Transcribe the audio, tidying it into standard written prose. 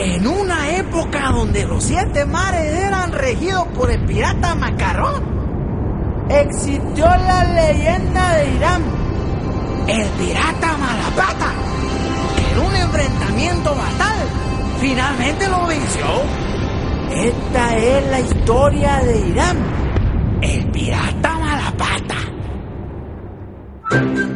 En una época donde los 7 mares eran regidos por el pirata Macarrón, existió la leyenda de Irán, el pirata Malapata, que en un enfrentamiento fatal finalmente lo venció. Esta es la historia de Irán, el pirata Malapata.